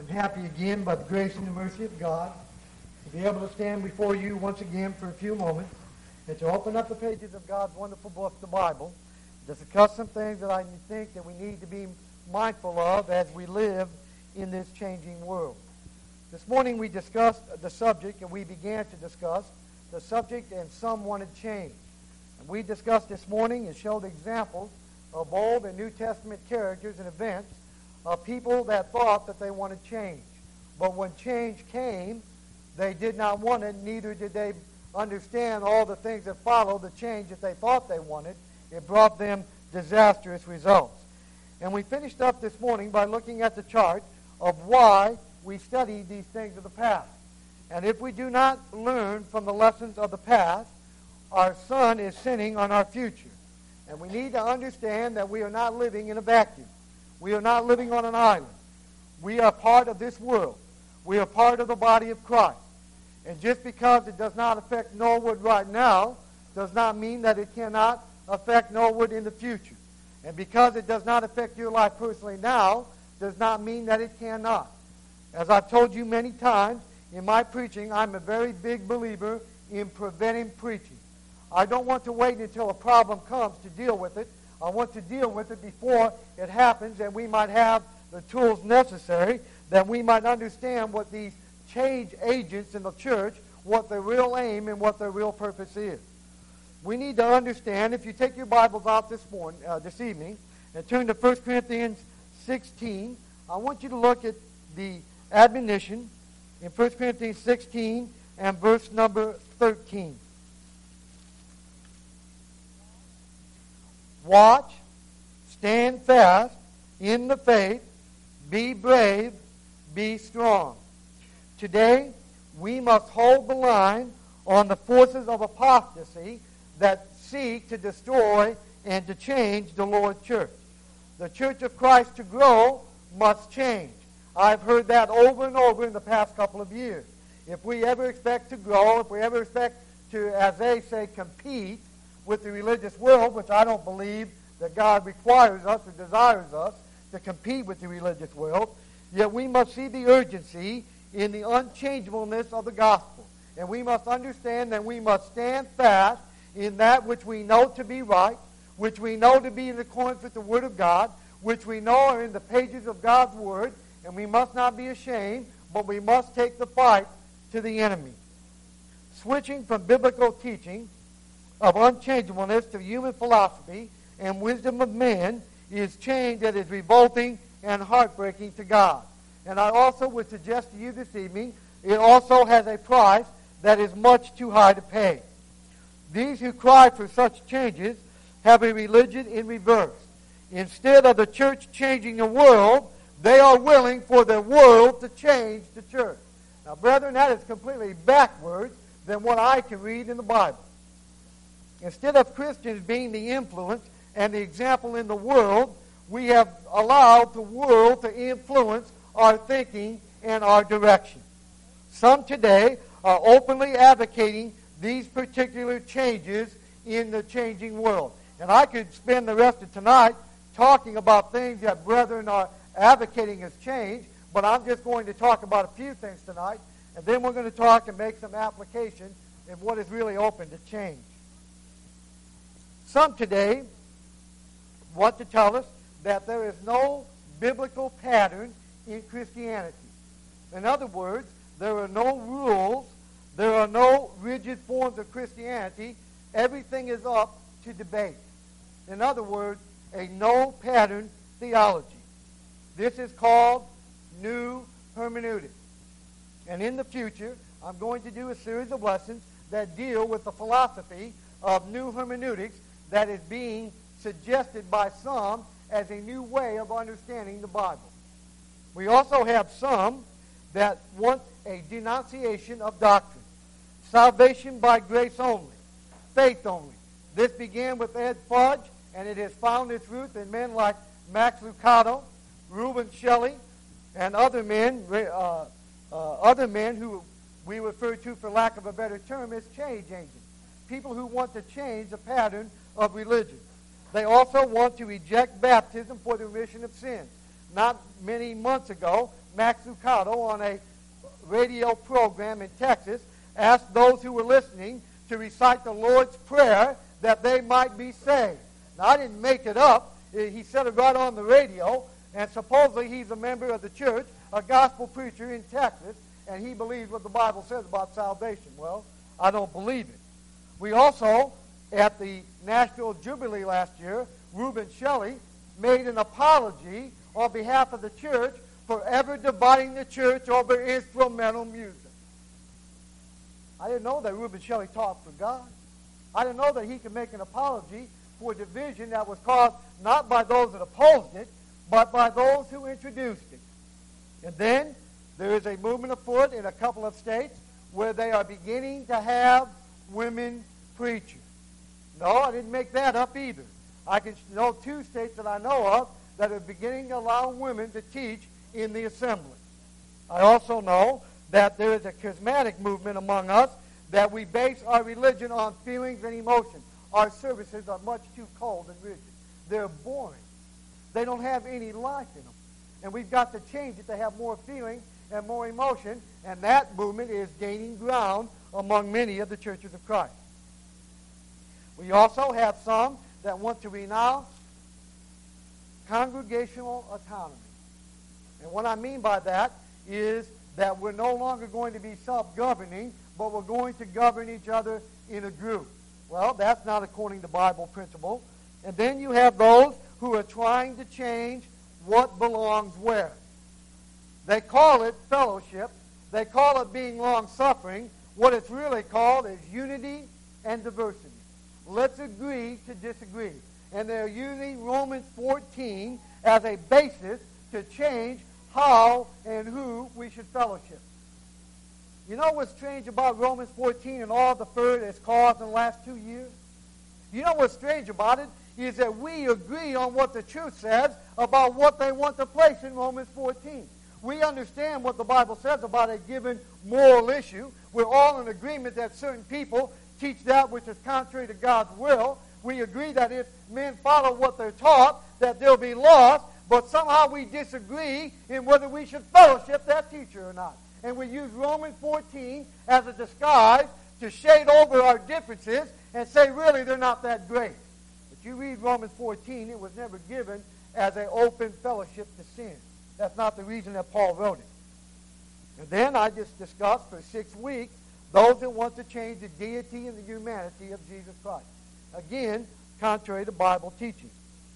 happy again by the grace and the mercy of God to be able to stand before you once again for a few moments and to open up the pages of God's wonderful book, the Bible, to discuss some things that I think that we need to be mindful of as we live in this changing world. This morning we discussed the subject, and we began to discuss the subject, and some wanted change. And we discussed this morning and showed examples of Old and New Testament characters and events of people that thought that they wanted change. But when change came, they did not want it, neither did they understand all the things that followed the change that they thought they wanted. It brought them disastrous results. And we finished up this morning by looking at the chart of why we study these things of the past. And if we do not learn from the lessons of the past, our sun is sinning on our future. And we need to understand that we are not living in a vacuum. We are not living on an island. We are part of this world. We are part of the body of Christ. And just because it does not affect Norwood right now does not mean that it cannot affect Norwood in the future. And because it does not affect your life personally now does not mean that it cannot. As I've told you many times in my preaching, I'm a very big believer in preventive preaching. I don't want to wait until a problem comes to deal with it. I want to deal with it before it happens, and we might have the tools necessary, that we might understand what these change agents in the church, what their real aim and what their real purpose is. We need to understand, if you take your Bibles out this evening, and turn to 1 Corinthians 16, I want you to look at the admonition in 1 Corinthians 16 and verse number 13. Watch, stand fast in the faith, be brave, be strong. Today, we must hold the line on the forces of apostasy that seek to destroy and to change the Lord's church. The church of Christ to grow must change. I've heard that over and over in the past couple of years. If we ever expect to grow, if we ever expect to, as they say, compete with the religious world, which I don't believe that God requires us or desires us to compete with the religious world, yet we must see the urgency in the unchangeableness of the gospel. And we must understand that we must stand fast in that which we know to be right, which we know to be in accordance with the Word of God, which we know are in the pages of God's Word, and we must not be ashamed, but we must take the fight to the enemy. Switching from biblical teaching of unchangeableness to human philosophy and wisdom of man is change that is revolting and heartbreaking to God. And I also would suggest to you this evening, it also has a price that is much too high to pay. These who cry for such changes have a religion in reverse. Instead of the church changing the world, they are willing for the world to change the church. Now, brethren, that is completely backwards than what I can read in the Bible. Instead of Christians being the influence and the example in the world, we have allowed the world to influence our thinking and our direction. Some today are openly advocating these particular changes in the changing world. And I could spend the rest of tonight talking about things that brethren are advocating as change, but I'm just going to talk about a few things tonight, and then we're going to talk and make some application in what is really open to change. Some today want to tell us that there is no biblical pattern in Christianity. In other words, there are no rules, there are no rigid forms of Christianity. Everything is up to debate. In other words, a no-pattern theology. This is called new hermeneutics. And in the future, I'm going to do a series of lessons that deal with the philosophy of new hermeneutics that is being suggested by some as a new way of understanding the Bible. We also have some that want a denunciation of doctrine. Salvation by grace only. Faith only. This began with Ed Fudge, and it has found its roots in men like Max Lucado, Reuben Shelley, and other men who we refer to, for lack of a better term, as change agents. People who want to change the pattern of religion. They also want to reject baptism for the remission of sins. Not many months ago, Max Lucado, on a radio program in Texas, asked those who were listening to recite the Lord's Prayer that they might be saved. Now, I didn't make it up. He said it right on the radio, and supposedly he's a member of the church, a gospel preacher in Texas, and he believes what the Bible says about salvation. Well, I don't believe it. We also, at the National Jubilee last year, Reuben Shelley made an apology on behalf of the church for ever dividing the church over instrumental music. I didn't know that Reuben Shelley taught for God. I didn't know that he could make an apology for division that was caused not by those that opposed it, but by those who introduced it. And then there is a movement afoot in a couple of states where they are beginning to have women preachers. No, I didn't make that up either. I can know 2 states that I know of that are beginning to allow women to teach in the assembly. I also know that there is a charismatic movement among us that we base our religion on feelings and emotions. Our services are much too cold and rigid. They're boring. They don't have any life in them. And we've got to change it to have more feeling and more emotion, and that movement is gaining ground among many of the churches of Christ. We also have some that want to renounce congregational autonomy. And what I mean by that is that we're no longer going to be self-governing, but we're going to govern each other in a group. Well, that's not according to Bible principle. And then you have those who are trying to change what belongs where. They call it fellowship. They call it being long-suffering. What it's really called is unity and diversity. Let's agree to disagree. And they're using Romans 14 as a basis to change how and who we should fellowship. You know what's strange about Romans 14 and all the furor it's caused in the last 2 years? You know what's strange about it is that we agree on what the truth says about what they want to place in Romans 14. We understand what the Bible says about a given moral issue. We're all in agreement that certain people teach that which is contrary to God's will. We agree that if men follow what they're taught, that they'll be lost, but somehow we disagree in whether we should fellowship that teacher or not. And we use Romans 14 as a disguise to shade over our differences and say, really, they're not that great. But you read Romans 14, it was never given as an open fellowship to sin. That's not the reason that Paul wrote it. And then I just discussed for 6 weeks those that want to change the deity and the humanity of Jesus Christ. Again, contrary to Bible teaching.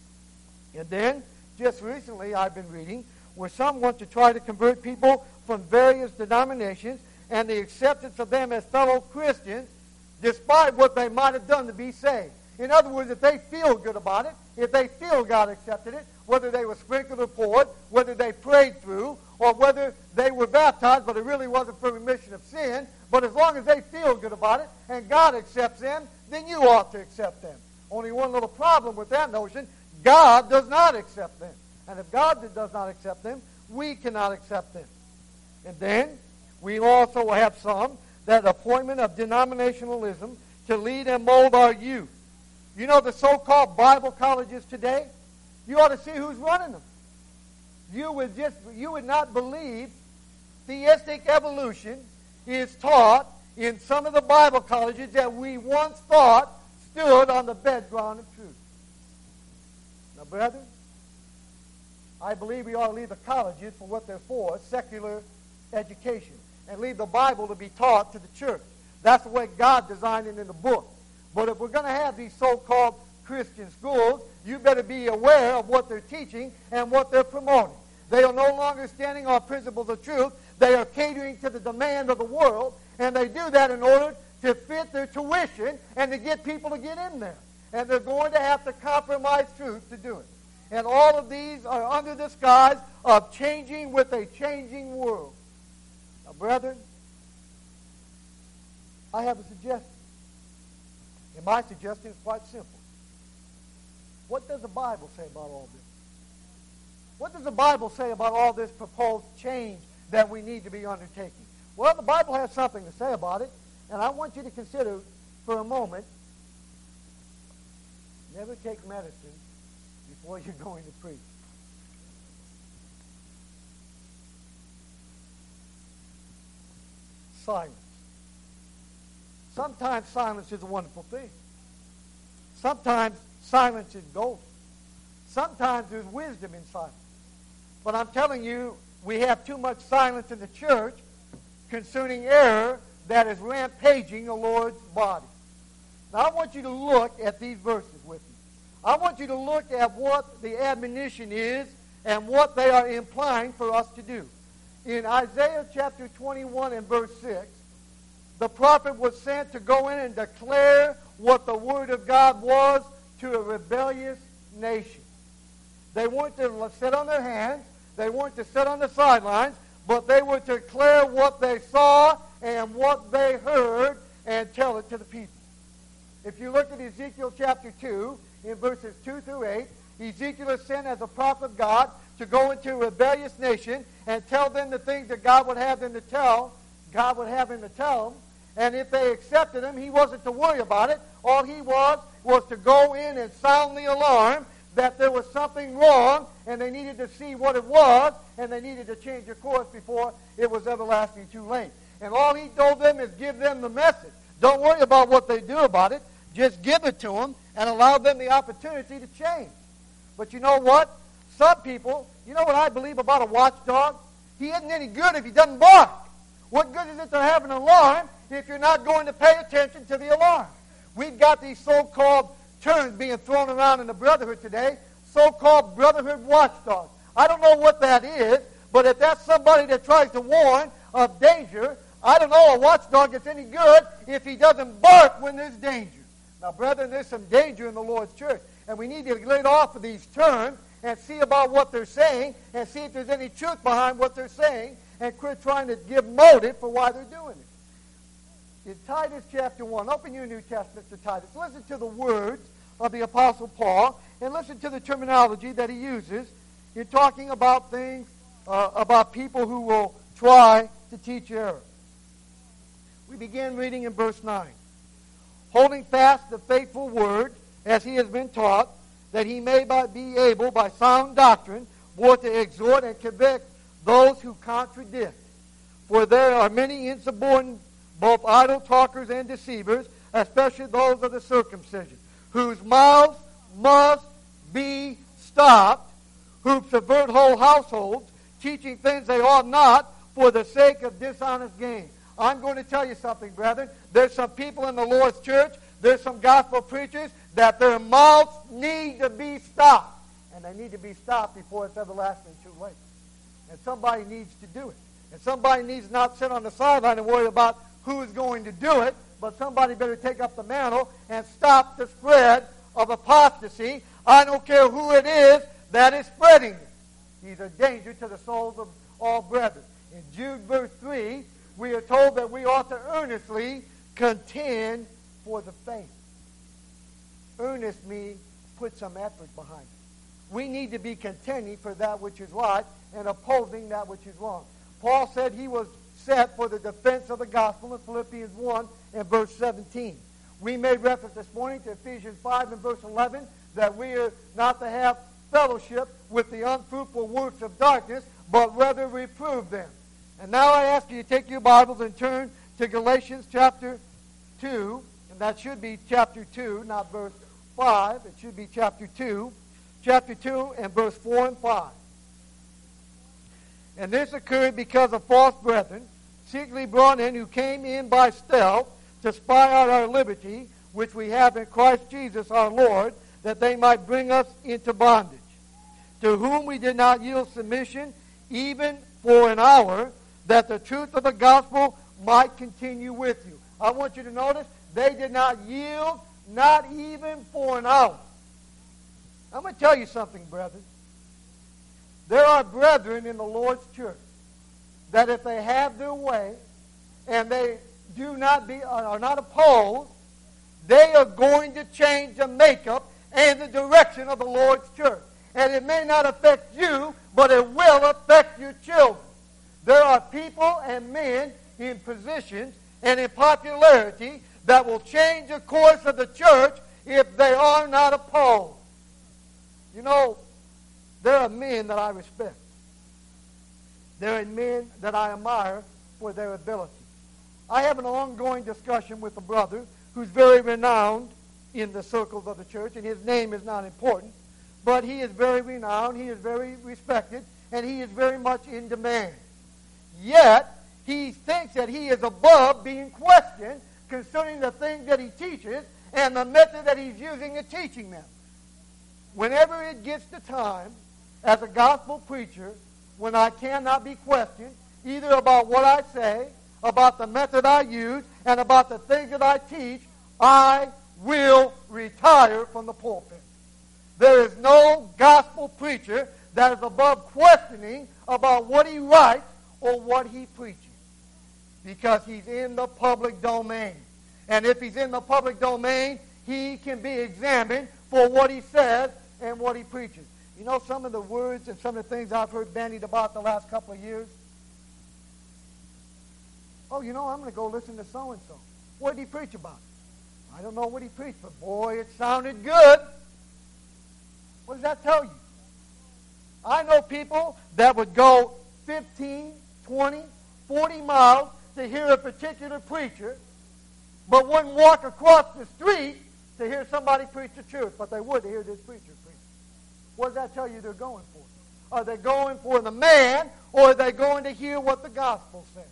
And then, just recently I've been reading where some want to try to convert people from various denominations and the acceptance of them as fellow Christians despite what they might have done to be saved. In other words, if they feel good about it, if they feel God accepted it, whether they were sprinkled or poured, whether they prayed through, or whether they were baptized, but it really wasn't for remission of sin, but as long as they feel good about it and God accepts them, then you ought to accept them. Only one little problem with that notion, God does not accept them. And if God does not accept them, we cannot accept them. And then we also have some that appointment of denominationalism to lead and mold our youth. You know the so-called Bible colleges today? You ought to see who's running them. You would not believe theistic evolution is taught in some of the Bible colleges that we once thought stood on the bedground of truth. Now, brethren, I believe we ought to leave the colleges for what they're for, secular education, and leave the Bible to be taught to the church. That's the way God designed it in the book. But if we're going to have these so-called Christian schools, you better be aware of what they're teaching and what they're promoting. They are no longer standing on principles of truth. They are catering to the demand of the world, and they do that in order to fit their tuition and to get people to get in there. And they're going to have to compromise truth to do it. And all of these are under the disguise of changing with a changing world. Now, brethren, I have a suggestion. And my suggestion is quite simple. What does the Bible say about all this? What does the Bible say about all this proposed change that we need to be undertaking? Well, the Bible has something to say about it, and I want you to consider for a moment, never take medicine before you're going to preach. silence. Sometimes silence is a wonderful thing. Sometimes silence is gold. Sometimes there's wisdom in silence. But I'm telling you, we have too much silence in the church concerning error that is rampaging the Lord's body. Now, I want you to look at these verses with me. I want you to look at what the admonition is and what they are implying for us to do. In Isaiah chapter 21 and verse 6, the prophet was sent to go in and declare what the Word of God was to a rebellious nation. They weren't to sit on their hands. They weren't to sit on the sidelines, but they were to declare what they saw and what they heard and tell it to the people. If you look at Ezekiel chapter 2, in verses 2 through 8, Ezekiel is sent as a prophet of God to go into a rebellious nation and tell them the things that God would have them to tell. God would have him to tell them. And if they accepted him, he wasn't to worry about it. All he was to go in and sound the alarm that there was something wrong, and they needed to see what it was, and they needed to change their course before it was everlasting too late. And all he told them is give them the message. Don't worry about what they do about it. Just give it to them and allow them the opportunity to change. But you know what? Some people, you know what I believe about a watchdog? He isn't any good if he doesn't bark. What good is it to have an alarm if you're not going to pay attention to the alarm? We've got these so-called terms being thrown around in the brotherhood today, so-called brotherhood watchdogs. I don't know what that is, but if that's somebody that tries to warn of danger, I don't know a watchdog that's any good if he doesn't bark when there's danger. Now, brethren, there's some danger in the Lord's church, and we need to get off of these terms and see about what they're saying and see if there's any truth behind what they're saying and quit trying to give motive for why they're doing it. In Titus chapter 1, open your New Testament to Titus. Listen to the words of the Apostle Paul and listen to the terminology that he uses in talking about things, about people who will try to teach error. We begin reading in verse 9. Holding fast the faithful word as he has been taught, that he may be able by sound doctrine both to exhort and convict those who contradict. For there are many insubordinate, both idle talkers and deceivers, especially those of the circumcision, whose mouths must be stopped, who subvert whole households, teaching things they ought not for the sake of dishonest gain. I'm going to tell you something, brethren. There's some people in the Lord's church, there's some gospel preachers, that their mouths need to be stopped. And they need to be stopped before it's everlasting too late. And somebody needs to do it. And somebody needs not sit on the sideline and worry about who's going to do it, but somebody better take up the mantle and stop the spread of apostasy. I don't care who it is that is spreading it. He's a danger to the souls of all brethren. In Jude verse 3, we are told that we ought to earnestly contend for the faith. Earnest means put some effort behind it. We need to be contending for that which is right and opposing that which is wrong. Paul said he was set for the defense of the gospel in Philippians 1 and verse 17. We made reference this morning to Ephesians 5 and verse 11 that we are not to have fellowship with the unfruitful works of darkness, but rather reprove them. And now I ask you to take your Bibles and turn to Galatians chapter 2, and that should be chapter 2, not verse 5. It should be chapter 2. Chapter 2 and verse 4 and 5. And this occurred because of false brethren, secretly brought in, who came in by stealth to spy out our liberty, which we have in Christ Jesus our Lord, that they might bring us into bondage, to whom we did not yield submission, even for an hour, that the truth of the gospel might continue with you. I want you to notice, they did not yield, not even for an hour. I'm going to tell you something, brethren. There are brethren in the Lord's church that if they have their way and they are not opposed, they are going to change the makeup and the direction of the Lord's church. And it may not affect you, but it will affect your children. There are people and men in positions and in popularity that will change the course of the church if they are not opposed. You know, there are men that I respect. There are men that I admire for their ability. I have an ongoing discussion with a brother who's very renowned in the circles of the church, and his name is not important, but he is very renowned, he is very respected, and he is very much in demand. Yet, he thinks that he is above being questioned concerning the things that he teaches and the method that he's using in teaching them. Whenever it gets to time, as a gospel preacher, when I cannot be questioned, either about what I say, about the method I use, and about the things that I teach, I will retire from the pulpit. There is no gospel preacher that is above questioning about what he writes or what he preaches, because he's in the public domain. And if he's in the public domain, he can be examined for what he says and what he preaches. You know some of the words and some of the things I've heard bandied about the last couple of years? Oh, I'm going to go listen to so-and-so. What did he preach about? I don't know what he preached, but boy, it sounded good. What does that tell you? I know people that would go 15, 20, 40 miles to hear a particular preacher, but wouldn't walk across the street to hear somebody preach the truth, but they would to hear this preacher preach. What does that tell you they're going for? Are they going for the man, or are they going to hear what the gospel says?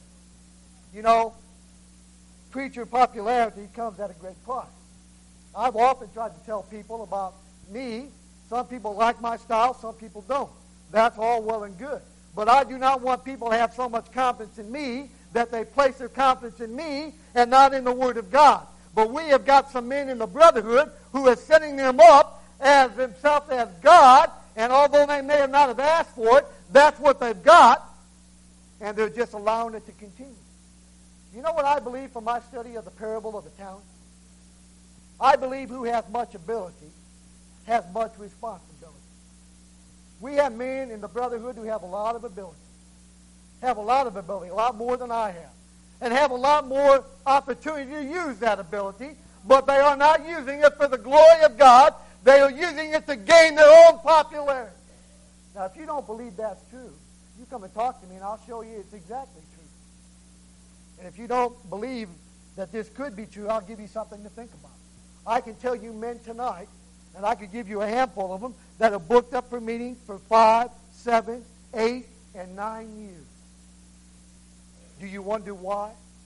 Preacher popularity comes at a great price. I've often tried to tell people about me. Some people like my style, some people don't. That's all well and good. But I do not want people to have so much confidence in me that they place their confidence in me and not in the Word of God. But we have got some men in the brotherhood who are setting them up as themselves as God, and although they may not have asked for it, that's what they've got, and they're just allowing it to continue. You know what I believe from my study of the parable of the talents? I believe who has much ability has much responsibility. We have men in the brotherhood who have a lot of ability. A lot more than I have. And have a lot more opportunity to use that ability, but they are not using it for the glory of God. They are using it to gain their own popularity. Now, if you don't believe that's true, you come and talk to me and I'll show you it's exactly true. And if you don't believe that this could be true, I'll give you something to think about. I can tell you men tonight, and I could give you a handful of them, that are booked up for meetings for 5, 7, 8, and 9 years. Do you wonder why?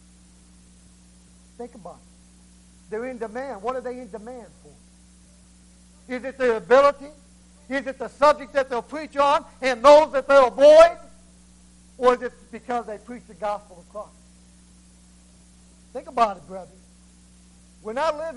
Think about it. They're in demand. What are they in demand for? Is it their ability? Is it the subject that they'll preach on and those that they'll avoid? Or is it because they preach the gospel of Christ? Think about it, brothers. We're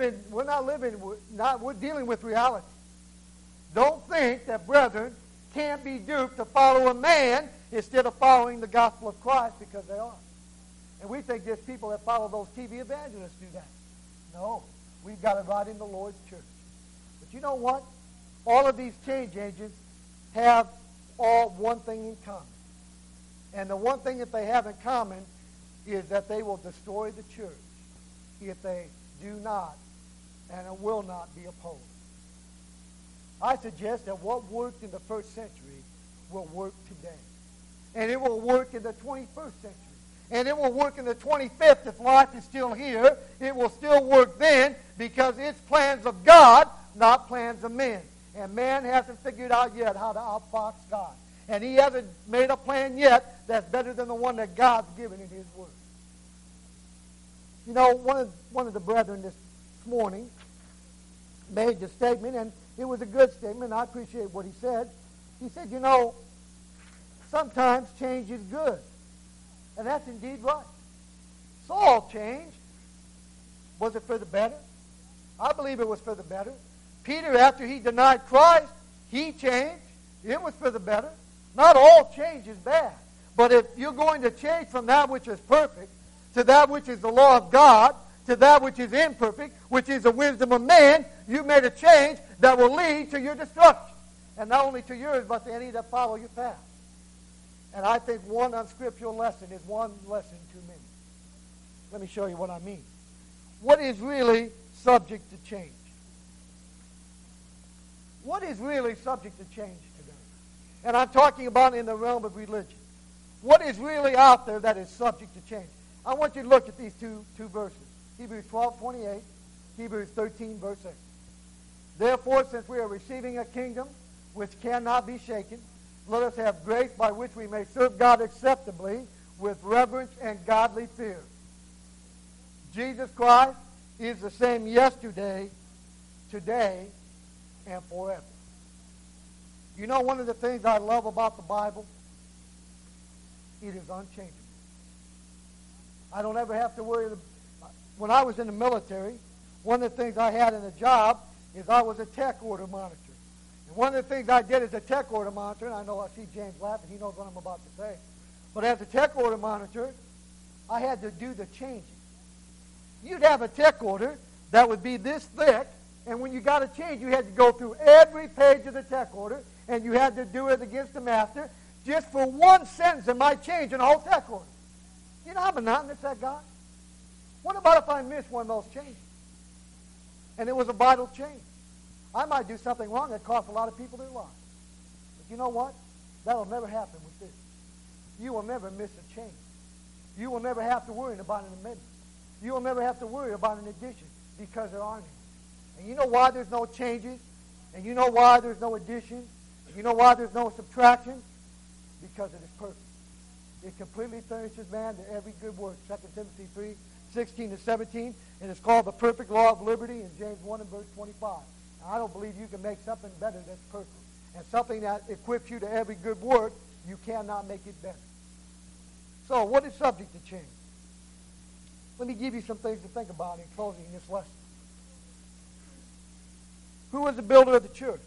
dealing with reality. Don't think that brethren can't be duped to follow a man instead of following the gospel of Christ, because they are. And we think there's people that follow those TV evangelists do that. No, we've got it right in the Lord's church. But you know what? All of these change agents have all one thing in common. And the one thing that they have in common is that they will destroy the church if they do not and it will not be opposed. I suggest that what worked in the first century will work today. And it will work in the 21st century. And it will work in the 25th if life is still here. It will still work then, because it's plans of God, not plans of men. And man hasn't figured out yet how to outfox God. And he hasn't made a plan yet that's better than the one that God's given in his word. One of the brethren this morning made the statement, and it was a good statement. I appreciate what he said. He said, sometimes change is good. And that's indeed right. Saul changed. Was it for the better? I believe it was for the better. Peter, after he denied Christ, he changed. It was for the better. Not all change is bad. But if you're going to change from that which is perfect to that which is the law of God, to that which is imperfect, which is the wisdom of man, you made a change that will lead to your destruction. And not only to yours, but to any that follow your path. And I think one unscriptural lesson is one lesson too many. Let me show you what I mean. What is really subject to change? What is really subject to change today? And I'm talking about in the realm of religion. What is really out there that is subject to change? I want you to look at these two verses. Hebrews 12:28, Hebrews 13, verse 8. Therefore, since we are receiving a kingdom which cannot be shaken, let us have grace by which we may serve God acceptably with reverence and godly fear. Jesus Christ is the same yesterday, today, and forever. You know one of the things I love about the Bible? It is unchangeable. I don't ever have to worry. When I was in the military, one of the things I had in a job is I was a tech order monitor. And one of the things I did as a tech order monitor, and I know I see James laughing, he knows what I'm about to say, but as a tech order monitor, I had to do the changing. You'd have a tech order that would be this thick, and when you got a change, you had to go through every page of the tech order, and you had to do it against the master. Just for one sentence, it might change in the whole tech order. You know how monotonous that got? What about if I missed one of those changes? And it was a vital change. I might do something wrong that cost a lot of people their lives. But you know what? That'll never happen with this. You will never miss a change. You will never have to worry about an amendment. You will never have to worry about an addition because there aren't any. And you know why there's no changes? And you know why there's no addition? And you know why there's no subtraction? Because it is perfect. It completely furnishes man to every good work. 2 Timothy 3, 16 to 17. And it's called the perfect law of liberty in James 1 and verse 25. Now, I don't believe you can make something better that's perfect. And something that equips you to every good work, you cannot make it better. So, what is subject to change? Let me give you some things to think about in closing this lesson. Who was the builder of the church?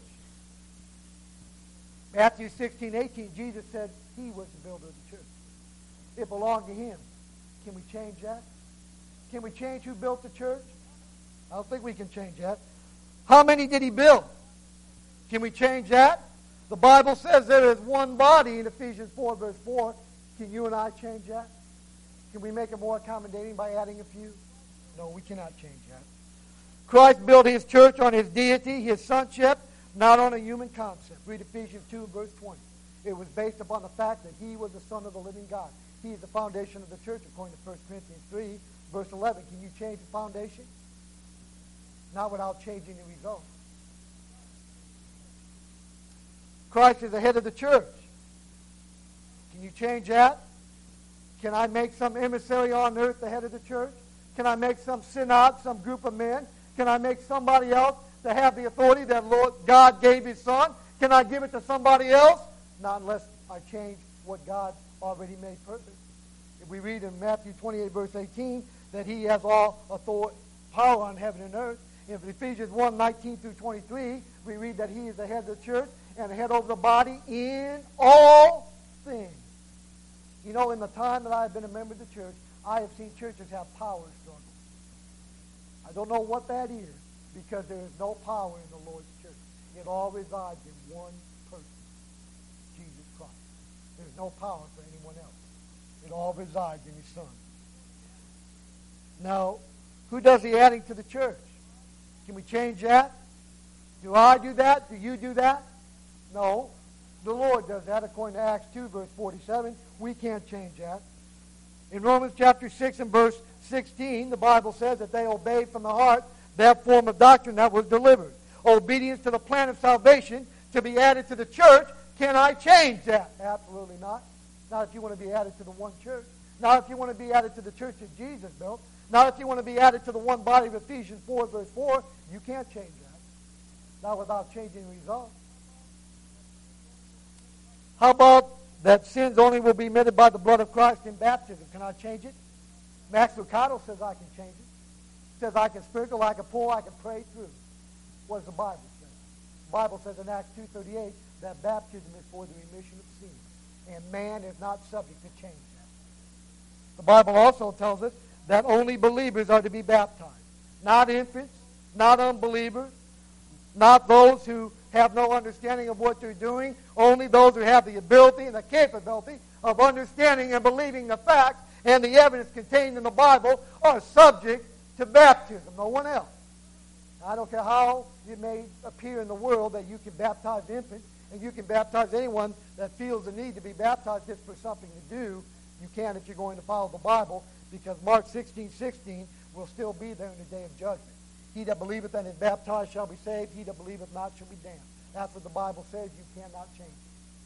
Matthew 16:18, Jesus said he was the builder of the church. It belonged to him. Can we change that? Can we change who built the church? I don't think we can change that. How many did he build? Can we change that? The Bible says there is one body in Ephesians 4, verse 4. Can you and I change that? Can we make it more accommodating by adding a few? No, we cannot change that. Christ built his church on his deity, his sonship, not on a human concept. Read Ephesians 2, verse 20. It was based upon the fact that he was the Son of the living God. He is the foundation of the church, according to 1 Corinthians 3, verse 11. Can you change the foundation? Not without changing the result. Christ is the head of the church. Can you change that? Can I make some emissary on earth the head of the church? Can I make some synod, some group of men? Can I make somebody else to have the authority that Lord God gave his Son? Can I give it to somebody else? Not unless I change what God already made perfect. If we read in Matthew 28, verse 18, that he has all authority, power on heaven and earth. In Ephesians 1, 19 through 23, we read that he is the head of the church and the head over the body in all things. You know, in the time that I have been a member of the church, I have seen churches have power struggles. I don't know what that is, because there is no power in the Lord's church. It all resides in one person, Jesus Christ. There's no power for anyone else. It all resides in his Son. Now, who does the adding to the church? Can we change that? Do I do that? Do you do that? No. The Lord does that according to Acts 2, verse 47. We can't change that. In Romans chapter 6 and verse 16, the Bible says that they obeyed from the heart that form of doctrine that was delivered. Obedience to the plan of salvation to be added to the church. Can I change that? Absolutely not. Not if you want to be added to the one church. Not if you want to be added to the church that Jesus built. Not if you want to be added to the one body of Ephesians 4, verse 4. You can't change that. Not without changing the result. How about that sins only will be remitted by the blood of Christ in baptism? Can I change it? Max Lucado says I can change it. Says I can sprinkle, I can pour, I can pray through. What does the Bible say? The Bible says in Acts 2:38 that baptism is for the remission of sins. And man is not subject to change that. The Bible also tells us that only believers are to be baptized. Not infants, not unbelievers, not those who have no understanding of what they're doing. Only those who have the ability and the capability of understanding and believing the facts and the evidence contained in the Bible are subject to baptism. No one else. I don't care how it may appear in the world that you can baptize infants and you can baptize anyone that feels the need to be baptized just for something to do. You can if you're going to follow the Bible. because Mark 16:16 will still be there in the day of judgment. He that believeth and is baptized shall be saved. He that believeth not shall be damned. That's what the Bible says. You cannot change it.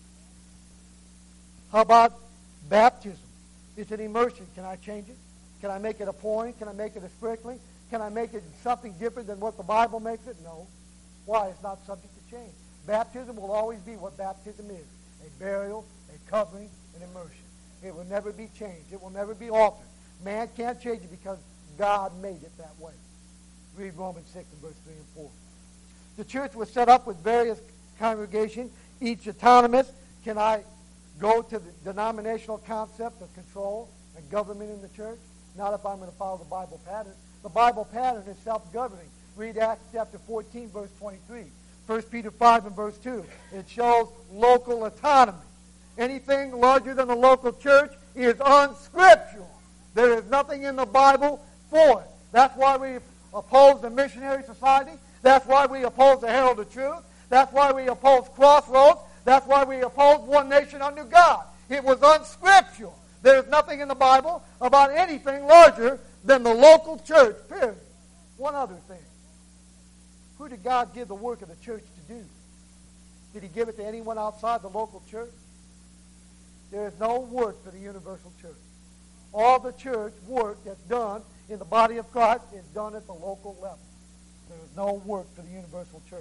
How about baptism? It's an immersion. Can I change it? Can I make it a pouring? Can I make it a sprinkling? Can I make it something different than what the Bible makes it? No. Why? It's not subject to change. Baptism will always be what baptism is. A burial, a covering, an immersion. It will never be changed. It will never be altered. Man can't change it because God made it that way. Read Romans 6 and verse 3 and 4. The church was set up with various congregations, each autonomous. Can I go to the denominational concept of control and government in the church? Not if I'm going to follow the Bible pattern. The Bible pattern is self-governing. Read Acts chapter 14, verse 23. 1 Peter 5 and verse 2. It shows local autonomy. Anything larger than the local church is unscriptural. There is nothing in the Bible for it. That's why we oppose the Missionary Society. That's why we oppose the Herald of Truth. That's why we oppose Crossroads. That's why we oppose One Nation Under God. It was unscriptural. There is nothing in the Bible about anything larger than the local church, period. One other thing. Who did God give the work of the church to do? Did he give it to anyone outside the local church? There is no work for the universal church. All the church work that's done in the body of Christ is done at the local level. There is no work for the universal church.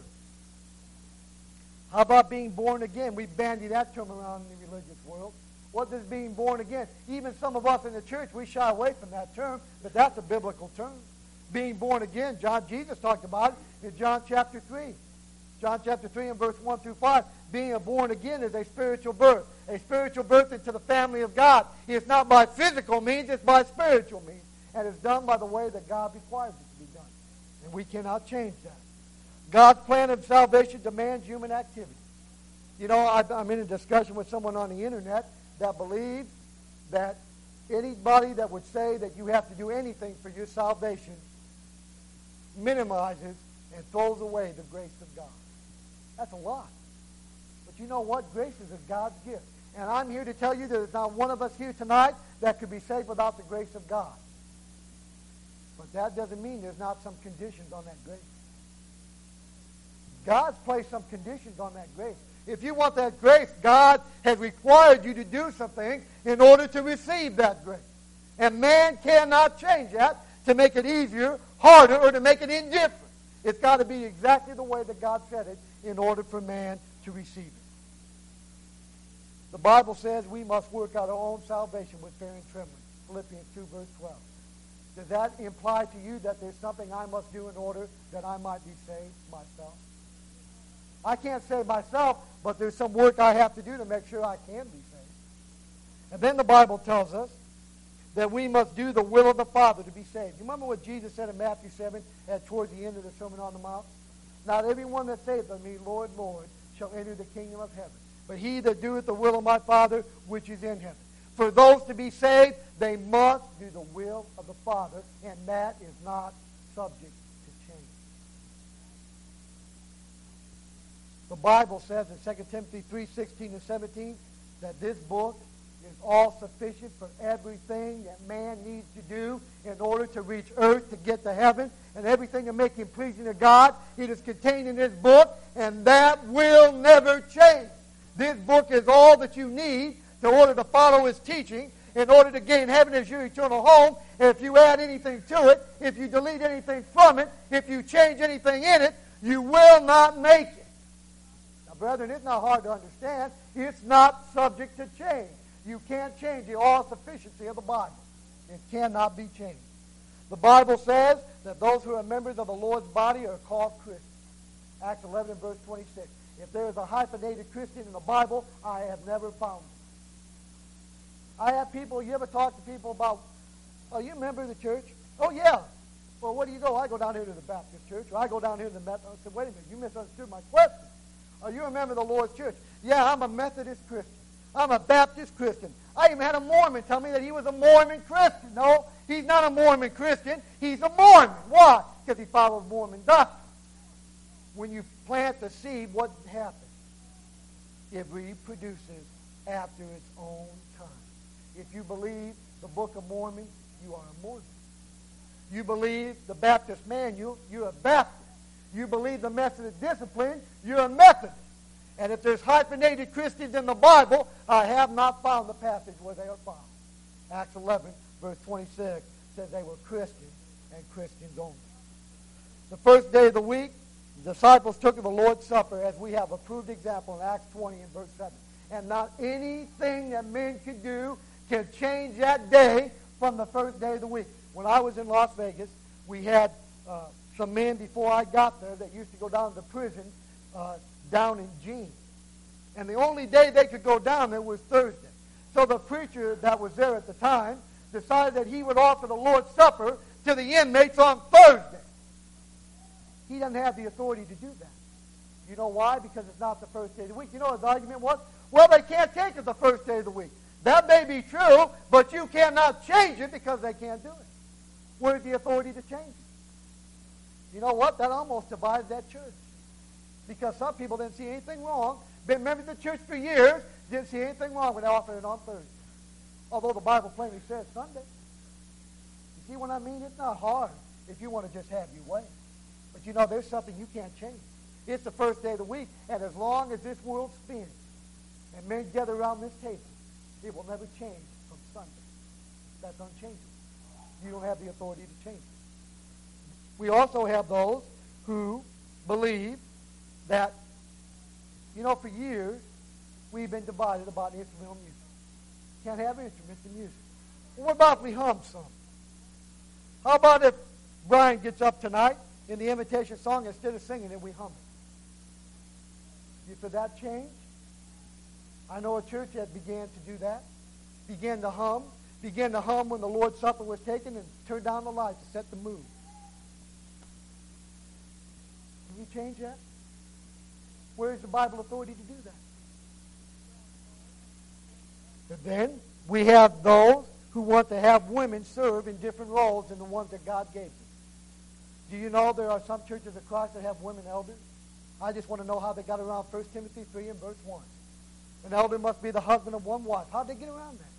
How about being born again? We bandy that term around in the religious world. What is being born again? Even some of us in the church, we shy away from that term, but that's a biblical term. Being born again, Jesus talked about it in John chapter 3. John chapter 3 and verse 1 through 5. Being born again is a spiritual birth. A spiritual birth into the family of God. It's not by physical means, it's by spiritual means. And it's done by the way that God requires it to be done. And we cannot change that. God's plan of salvation demands human activity. You know, I'm in a discussion with someone on the internet that believes that anybody that would say that you have to do anything for your salvation minimizes and throws away the grace of God. That's a lie. But you know what? Grace is a God's gift. And I'm here to tell you there's not one of us here tonight that could be saved without the grace of God. But that doesn't mean there's not some conditions on that grace. God's placed some conditions on that grace. If you want that grace, God has required you to do something in order to receive that grace. And man cannot change that to make it easier, harder, or to make it indifferent. It's got to be exactly the way that God said it in order for man to receive it. The Bible says we must work out our own salvation with fear and trembling. Philippians 2, verse 12. Does that imply to you that there's something I must do in order that I might be saved myself? I can't save myself, but there's some work I have to do to make sure I can be saved. And then the Bible tells us that we must do the will of the Father to be saved. You remember what Jesus said in Matthew 7 towards the end of the Sermon on the Mount? Not everyone that saith unto me, Lord, Lord, shall enter the kingdom of heaven, but he that doeth the will of my Father which is in heaven. For those to be saved, they must do the will of the Father, and that is not subject to change. The Bible says in 2 Timothy 3:16 and 17 that this book is all sufficient for everything that man needs to do in order to reach earth, to get to heaven, and everything to make him pleasing to God. It is contained in this book, and that will never change. This book is all that you need in order to follow his teaching, in order to gain heaven as your eternal home. And if you add anything to it, if you delete anything from it, if you change anything in it, you will not make it. Now, brethren, it's not hard to understand. It's not subject to change. You can't change the all-sufficiency of the Bible. It cannot be changed. The Bible says that those who are members of the Lord's body are called Christians. Acts 11, verse 26. If there is a hyphenated Christian in the Bible, I have never found it. I have people, you ever talk to people about, oh, you a member of the church? Oh, yeah. Well, where do you go? I go down here to the Baptist church, or I go down here to the Methodist. I said, wait a minute, you misunderstood my question. Are you a member of the Lord's church? Yeah, I'm a Methodist Christian. I'm a Baptist Christian. I even had a Mormon tell me that he was a Mormon Christian. No, he's not a Mormon Christian. He's a Mormon. Why? Because he follows Mormon doctrine. When you plant the seed, what happens? It reproduces after its own time. If you believe the Book of Mormon, you are a Mormon. You believe the Baptist manual, you're a Baptist. You believe the Methodist discipline, you're a Methodist. And if there's hyphenated Christians in the Bible, I have not found the passage where they are found. Acts 11, verse 26, says they were Christians and Christians only. The first day of the week, the disciples took the Lord's Supper, as we have a proved example in Acts 20 and verse 7. And not anything that men could do can change that day from the first day of the week. When I was in Las Vegas, we had some men before I got there that used to go down to the prison down in Jean. And the only day they could go down there was Thursday. So the preacher that was there at the time decided that he would offer the Lord's Supper to the inmates on Thursday. He doesn't have the authority to do that. You know why? Because it's not the first day of the week. You know what his argument was? Well, they can't take it the first day of the week. That may be true, but you cannot change it because they can't do it. Where's the authority to change it? You know what? That almost divided that church. Because some people didn't see anything wrong. Been members of the church for years, didn't see anything wrong with offering it on Thursday. Although the Bible plainly says Sunday. You see what I mean? It's not hard if you want to just have your way. But you know, there's something you can't change. It's the first day of the week, and as long as this world spins and men gather around this table, it will never change from Sunday. That's unchangeable. You don't have the authority to change it. We also have those who believe that, you know, for years, we've been divided about instrumental music. Can't have instruments in music. Well, what about if we hum some? How about if Brian gets up tonight in the invitation song, instead of singing it, we hum it? You, for that change? I know a church that began to do that. Began to hum when the Lord's Supper was taken, and turned down the lights to set the mood. Can you change that? Where is the Bible authority to do that? But then we have those who want to have women serve in different roles than the ones that God gave them. Do you know there are some churches of Christ that have women elders? I just want to know how they got around 1 Timothy 3 and verse 1. An elder must be the husband of one wife. How did they get around that?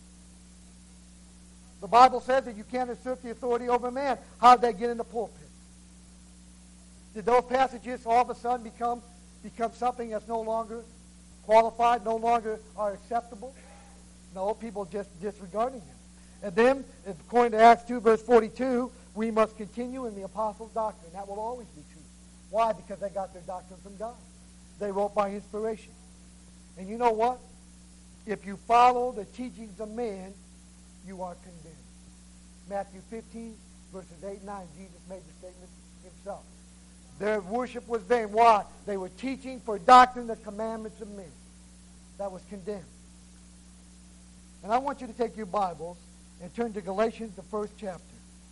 The Bible says that you can't assert the authority over a man. How did they get in the pulpit? Did those passages all of a sudden become something that's no longer qualified, no longer are acceptable? No, people just disregarding them. And then, according to Acts 2, verse 42, we must continue in the apostles' doctrine. That will always be true. Why? Because they got their doctrine from God. They wrote by inspiration. And you know what? If you follow the teachings of men, you are condemned. Matthew 15, verses 8 and 9, Jesus made the statement himself. Their worship was vain. Why? They were teaching for doctrine the commandments of men. That was condemned. And I want you to take your Bibles and turn to Galatians, the first chapter.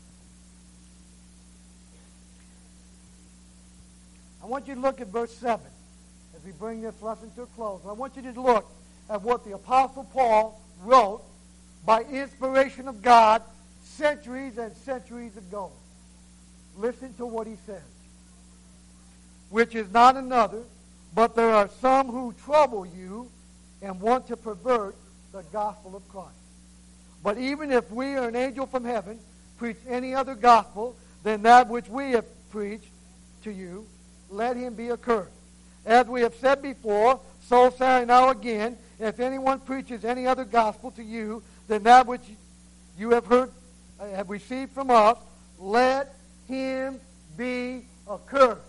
I want you to look at verse 7 as we bring this lesson to a close. I want you to look at what the Apostle Paul wrote by inspiration of God centuries and centuries ago. Listen to what he says. Which is not another, but there are some who trouble you and want to pervert the gospel of Christ. But even if we or an angel from heaven preach any other gospel than that which we have preached to you, let him be accursed. As we have said before, so say I now again, if anyone preaches any other gospel to you than that which you have heard, have received from us, let him be accursed.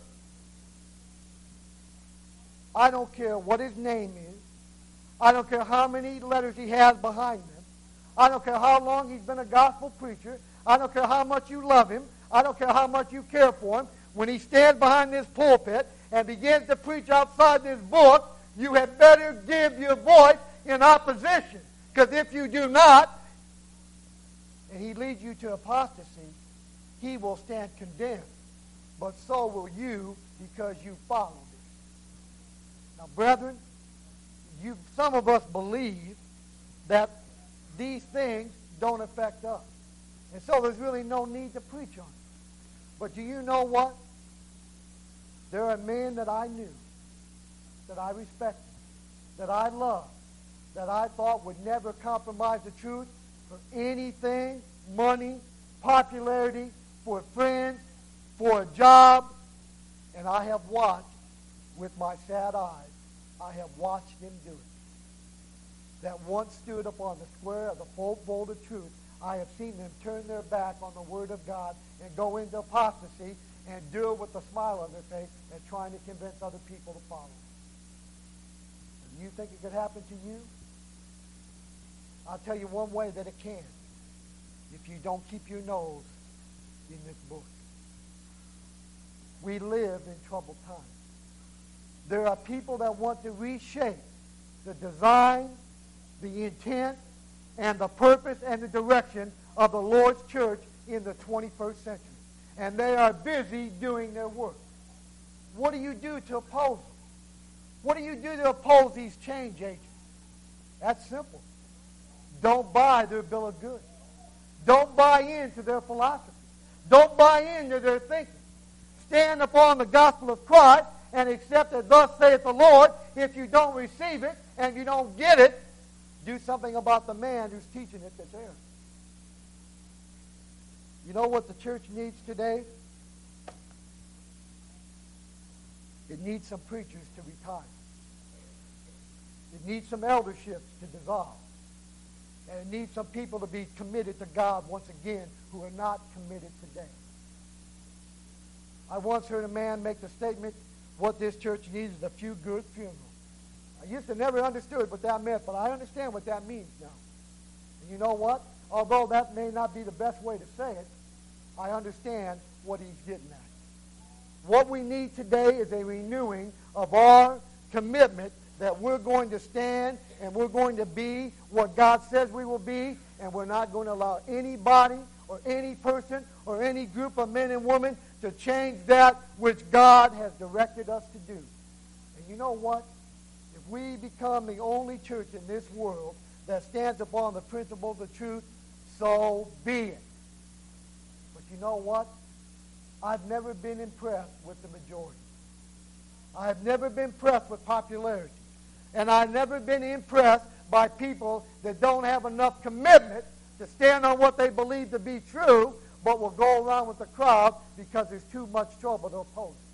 I don't care what his name is. I don't care how many letters he has behind them. I don't care how long he's been a gospel preacher. I don't care how much you love him. I don't care how much you care for him. When he stands behind this pulpit and begins to preach outside this book, you had better give your voice in opposition. Because if you do not, and he leads you to apostasy, he will stand condemned. But so will you, because you followed it. Now, brethren, some of us believe that these things don't affect us. And so there's really no need to preach on it. But do you know what? There are men that I knew, that I respected, that I loved, that I thought would never compromise the truth, for anything, money, popularity, for friends, for a job. And I have watched with my sad eyes, I have watched them do it. That once stood upon the square of the full bolt of truth, I have seen them turn their back on the Word of God and go into apostasy and do it with a smile on their face and trying to convince other people to follow. Do you think it could happen to you? I'll tell you one way that it can. If you don't keep your nose in this book. We live in troubled times. There are people that want to reshape the design, the intent, and the purpose and the direction of the Lord's church in the 21st century. And they are busy doing their work. What do you do to oppose them? What do you do to oppose these change agents? That's simple. Don't buy their bill of goods. Don't buy into their philosophy. Don't buy into their thinking. Stand upon the gospel of Christ and accept it, thus saith the Lord. If you don't receive it and you don't get it, do something about the man who's teaching it that's error. You know what the church needs today? It needs some preachers to retire. It needs some elderships to dissolve. And it needs some people to be committed to God once again who are not committed today. I once heard a man make the statement, what this church needs is a few good funerals. I used to never understood what that meant, but I understand what that means now. And you know what? Although that may not be the best way to say it, I understand what he's getting at. What we need today is a renewing of our commitment that we're going to stand and we're going to be what God says we will be, and we're not going to allow anybody or any person or any group of men and women to change that which God has directed us to do. And you know what? If we become the only church in this world that stands upon the principles of truth, so be it. But you know what? I've never been impressed with the majority. I've never been impressed with popularity. And I've never been impressed by people that don't have enough commitment to stand on what they believe to be true, but will go around with the crowd because there's too much trouble to oppose it.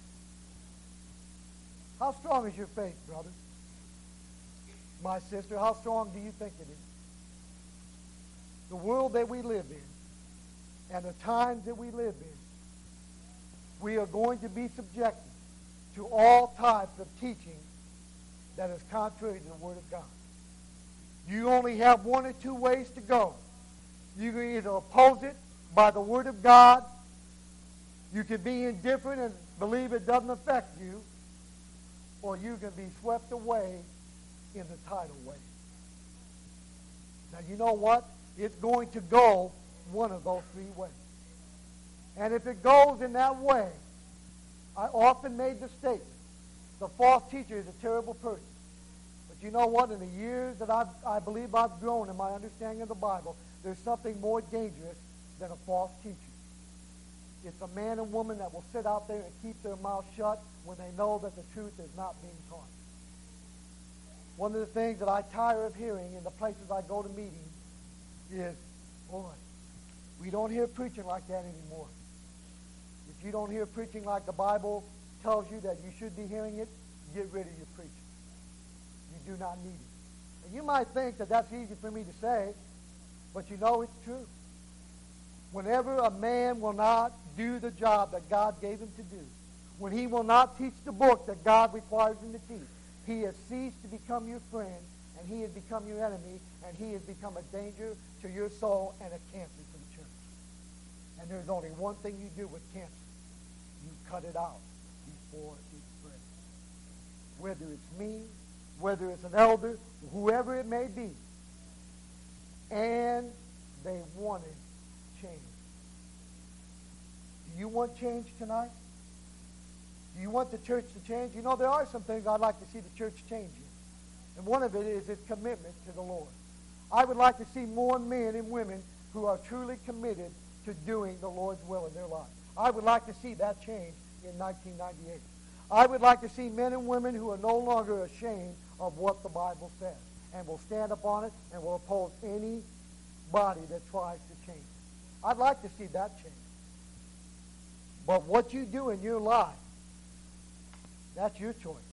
How strong is your faith, brother? My sister, how strong do you think it is? The world that we live in and the times that we live in, we are going to be subjected to all types of teaching that is contrary to the Word of God. You only have one or two ways to go. You can either oppose it by the Word of God, you can be indifferent and believe it doesn't affect you, or you can be swept away in the tidal wave. Now you know what? It's going to go one of those three ways. And if it goes in that way, I often made the statement, the false teacher is a terrible person. But you know what? In the years that I believe I've grown in my understanding of the Bible, there's something more dangerous than a false teacher. It's a man and woman that will sit out there and keep their mouth shut when they know that the truth is not being taught. One of the things that I tire of hearing in the places I go to meetings is, boy, we don't hear preaching like that anymore. If you don't hear preaching like the Bible tells you that you should be hearing it, get rid of your preaching. You do not need it. And you might think that that's easy for me to say, but you know it's true. Whenever a man will not do the job that God gave him to do, when he will not teach the book that God requires him to teach, he has ceased to become your friend, and he has become your enemy, and he has become a danger to your soul and a cancer to the church. And there's only one thing you do with cancer. You cut it out before it spreads. Whether it's me, whether it's an elder, whoever it may be. And they wanted change. Do you want change tonight? Do you want the church to change? You know, there are some things I'd like to see the church changing. And one of it is its commitment to the Lord. I would like to see more men and women who are truly committed to doing the Lord's will in their lives. I would like to see that change in 1998. I would like to see men and women who are no longer ashamed of what the Bible says and will stand upon it and will oppose any body that tries to change. I'd like to see that change. But what you do in your life, that's your choice.